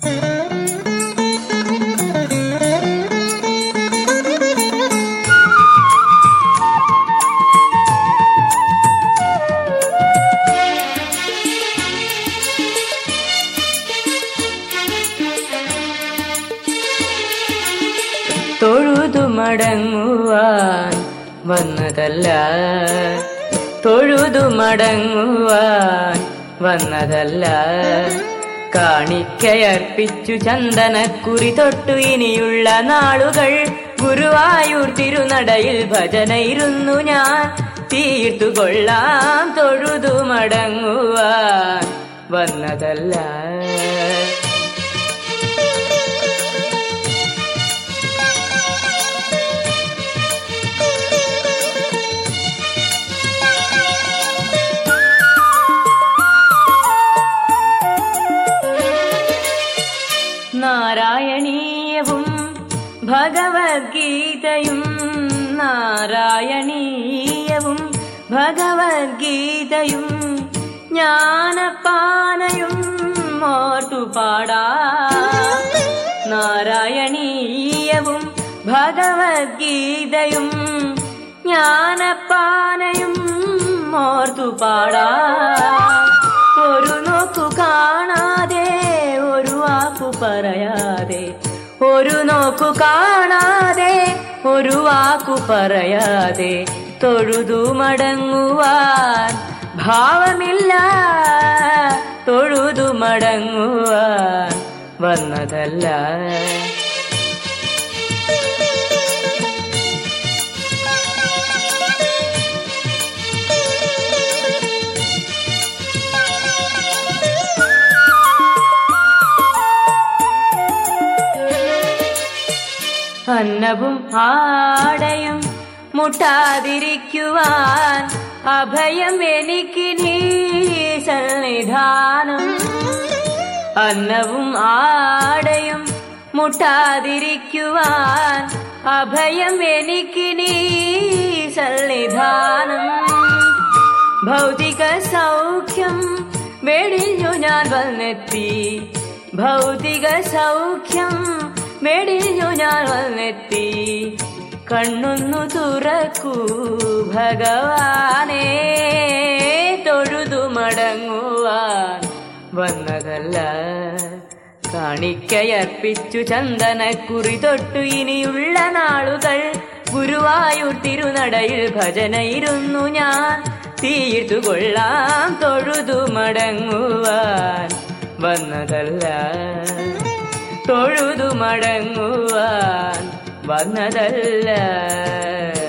തൊഴുതു മടങ്ങുവാൻ വന്നതല്ല, തൊഴുതു മടങ്ങുവാൻ വന്നതല്ല. കാണിക്കയർപ്പിച്ചു ചന്ദനക്കുറി തൊട്ടു ഇനിയുള്ള നാളുകൾ ഗുരുവായൂർ തിരുനടയിൽ ഭജനയിരുന്നു ഞാൻ തീർത്തുകൊള്ളാം. തൊഴുതു മടങ്ങുവാൻ വന്നതല്ല. നാരായണീയവും ഭഗവത്ഗീതയും, നാരായണീയവും ഭഗവത്ഗീതയും ജ്ഞാനപ്പാനയും ഓർത്തുപാടാം. നാരായണീയവും ഭഗവത്ഗീതയും ജ്ഞാനപ്പാനയും ഓർത്തുപാടാം. ഒരു നോക്കു കാണാതെ ഒരു വാക്കു പറയാതെ, ഒരു നോക്കു കാണാതെ ഒരു വാക്കു പറയാതെ തൊഴുതു മടങ്ങുവാൻ ഭാവമില്ല. തൊഴുതു മടങ്ങുവാൻ വന്നതല്ല. അന്നവും ആടയും മുട്ടാതിരിക്കുവാൻ അഭയം എനിക്ക് നീ സന്നിധാനം. അന്നവും ആടയും മുട്ടാതിരിക്കുവാൻ അഭയം എനിക്ക് നീ സന്നിധാനം. ഭൗതിക സൗഖ്യം വെടിഞ്ഞു ഞാൻ വന്നെത്തി, ഭൗതിക സൗഖ്യം വെടിഞ്ഞു ഞാൻ വന്നെത്തി. കണ്ണൊന്നു തുറക്കൂ ഭഗവാനേ, തൊഴുതു മടങ്ങുവാൻ വന്നതല്ല. കാണിക്കയർപ്പിച്ചു ചന്ദനക്കുറി തൊട്ടു ഇനിയുള്ള നാളുകൾ ഗുരുവായൂർ തിരുനടയിൽ ഭജനയിരുന്നു ഞാൻ തീർത്തുകൊള്ളാം. തൊഴുതു മടങ്ങുവാൻ വന്നതല്ല, തൊഴുതു മടങ്ങുവാൻ വന്നതല്ല.